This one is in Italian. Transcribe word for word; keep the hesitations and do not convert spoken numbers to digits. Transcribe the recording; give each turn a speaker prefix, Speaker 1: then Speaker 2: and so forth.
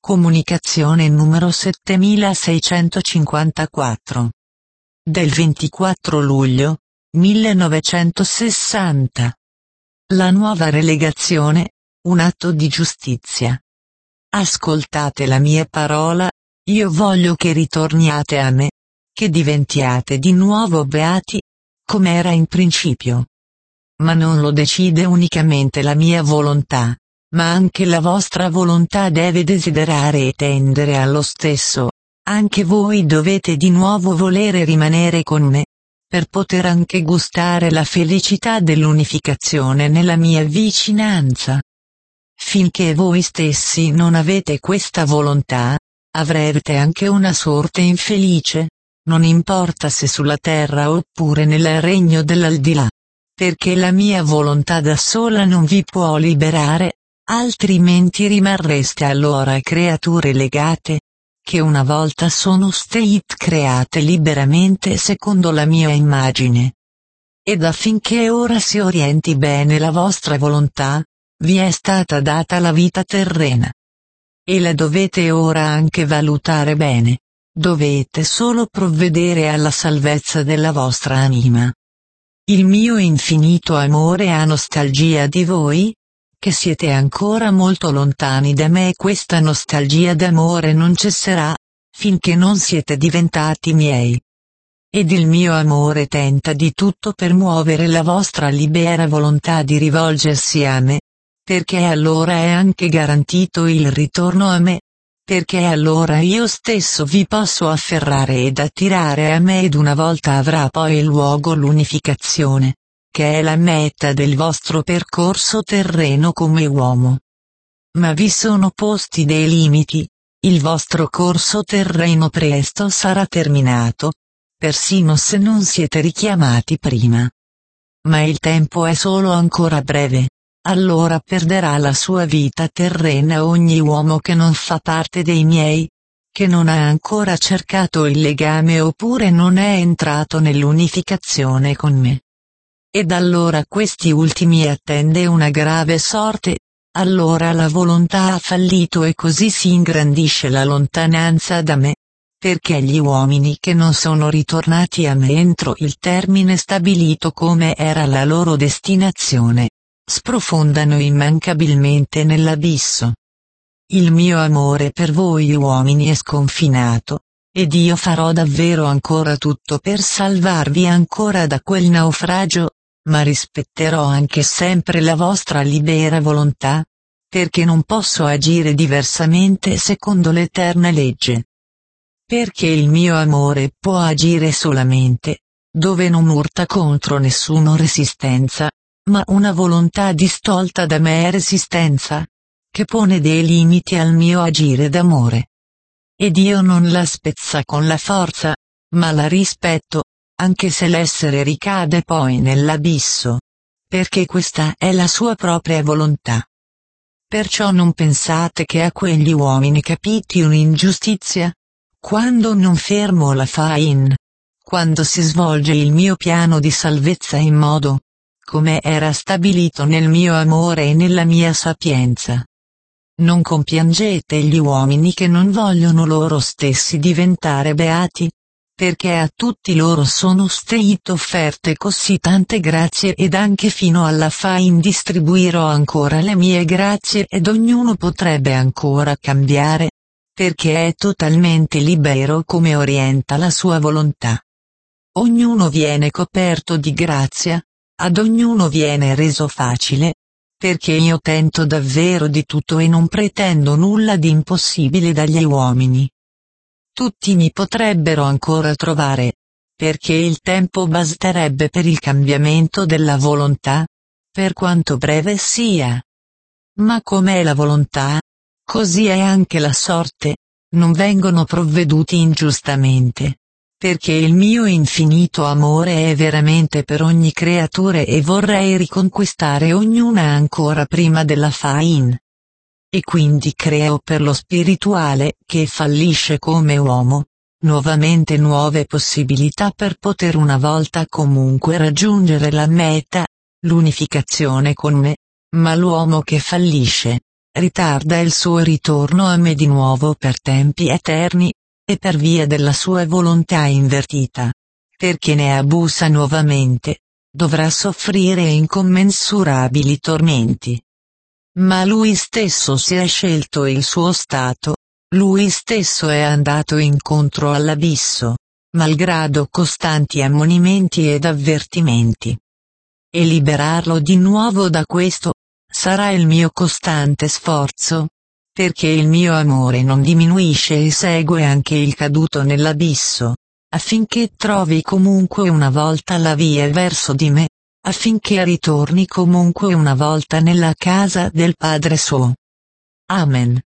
Speaker 1: Comunicazione numero settemilaseicentocinquantaquattro. Del ventiquattro luglio, millenovecentosessanta. La nuova relegazione, un atto di giustizia. Ascoltate la mia parola, io voglio che ritorniate a me, che diventiate di nuovo beati, come era in principio. Ma non lo decide unicamente la mia volontà, ma anche la vostra volontà deve desiderare e tendere allo stesso. Anche voi dovete di nuovo volere rimanere con me, per poter anche gustare la felicità dell'unificazione nella mia vicinanza. Finché voi stessi non avete questa volontà, avrete anche una sorte infelice, non importa se sulla terra oppure nel regno dell'aldilà, perché la mia volontà da sola non vi può liberare, altrimenti rimarreste allora creature legate, che una volta sono state create liberamente secondo la mia immagine. Ed affinché ora si orienti bene la vostra volontà, vi è stata data la vita terrena. E la dovete ora anche valutare bene. Dovete solo provvedere alla salvezza della vostra anima. Il mio infinito amore ha nostalgia di voi, che siete ancora molto lontani da me, e questa nostalgia d'amore non cesserà, finché non siete diventati miei. Ed il mio amore tenta di tutto per muovere la vostra libera volontà di rivolgersi a me, perché allora è anche garantito il ritorno a me, perché allora io stesso vi posso afferrare ed attirare a me, ed una volta avrà poi luogo l'unificazione, che è la meta del vostro percorso terreno come uomo. Ma vi sono posti dei limiti, il vostro corso terreno presto sarà terminato, persino se non siete richiamati prima. Ma il tempo è solo ancora breve, allora perderà la sua vita terrena ogni uomo che non fa parte dei miei, che non ha ancora cercato il legame oppure non è entrato nell'unificazione con me. Ed allora questi ultimi attende una grave sorte, allora la volontà ha fallito e così si ingrandisce la lontananza da me, perché gli uomini che non sono ritornati a me entro il termine stabilito come era la loro destinazione, sprofondano immancabilmente nell'abisso. Il mio amore per voi uomini è sconfinato, ed io farò davvero ancora tutto per salvarvi ancora da quel naufragio, ma rispetterò anche sempre la vostra libera volontà, perché non posso agire diversamente secondo l'eterna legge. Perché il mio amore può agire solamente, dove non urta contro nessuno resistenza, ma una volontà distolta da me è resistenza, che pone dei limiti al mio agire d'amore. Ed io non la spezza con la forza, ma la rispetto, anche se l'essere ricade poi nell'abisso, perché questa è la sua propria volontà. Perciò non pensate che a quegli uomini capiti un'ingiustizia, quando non fermo la fain, quando si svolge il mio piano di salvezza in modo, come era stabilito nel mio amore e nella mia sapienza. Non compiangete gli uomini che non vogliono loro stessi diventare beati, perché a tutti loro sono state offerte così tante grazie ed anche fino alla fain distribuirò ancora le mie grazie ed ognuno potrebbe ancora cambiare, perché è totalmente libero come orienta la sua volontà. Ognuno viene coperto di grazia, ad ognuno viene reso facile, perché io tento davvero di tutto e non pretendo nulla di impossibile dagli uomini. Tutti mi potrebbero ancora trovare, perché il tempo basterebbe per il cambiamento della volontà, per quanto breve sia. Ma com'è la volontà, così è anche la sorte, non vengono provveduti ingiustamente, perché il mio infinito amore è veramente per ogni creatura e vorrei riconquistare ognuna ancora prima della fain. E quindi creo per lo spirituale che fallisce come uomo, nuovamente nuove possibilità per poter una volta comunque raggiungere la meta, l'unificazione con me, ma l'uomo che fallisce, ritarda il suo ritorno a me di nuovo per tempi eterni, e per via della sua volontà invertita. Perché ne abusa nuovamente, dovrà soffrire incommensurabili tormenti. Ma lui stesso si è scelto il suo stato, lui stesso è andato incontro all'abisso, malgrado costanti ammonimenti ed avvertimenti. E liberarlo di nuovo da questo, sarà il mio costante sforzo, perché il mio amore non diminuisce e segue anche il caduto nell'abisso, affinché trovi comunque una volta la via verso di me, affinché ritorni comunque una volta nella casa del Padre suo. Amen.